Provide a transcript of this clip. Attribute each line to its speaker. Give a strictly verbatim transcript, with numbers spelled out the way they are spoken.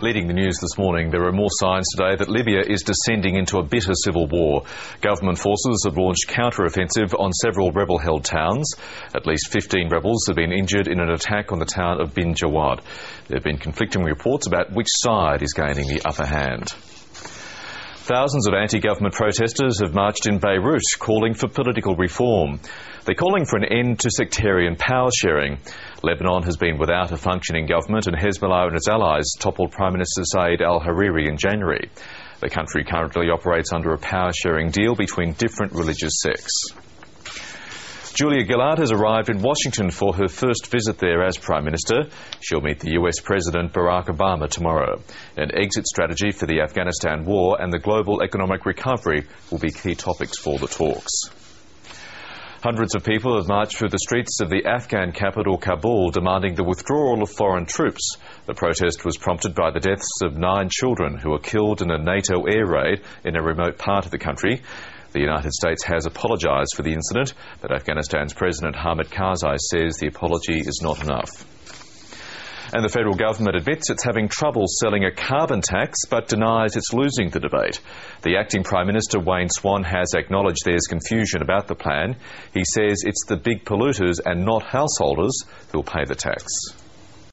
Speaker 1: Leading the news this morning, there are more signs today that Libya is descending into a bitter civil war. Government forces have launched counter-offensive on several rebel-held towns. At least fifteen rebels have been injured in an attack on the town of Bin Jawad. There have been conflicting reports about which side is gaining the upper hand. Thousands of anti-government protesters have marched in Beirut calling for political reform. They're calling for an end to sectarian power sharing. Lebanon has been without a functioning government, and Hezbollah and its allies toppled Prime Minister Saeed al-Hariri in January. The country currently operates under a power sharing deal between different religious sects. Julia Gillard has arrived in Washington for her first visit there as Prime Minister. She'll meet the U S President Barack Obama tomorrow. An exit strategy for the Afghanistan war and the global economic recovery will be key topics for the talks. Hundreds of people have marched through the streets of the Afghan capital, Kabul, demanding the withdrawal of foreign troops. The protest was prompted by the deaths of nine children who were killed in a NATO air raid in a remote part of the country. The United States has apologised for the incident, but Afghanistan's President Hamid Karzai says the apology is not enough. And the federal government admits it's having trouble selling a carbon tax, but denies it's losing the debate. The acting Prime Minister, Wayne Swan, has acknowledged there's confusion about the plan. He says it's the big polluters and not householders who'll pay the tax.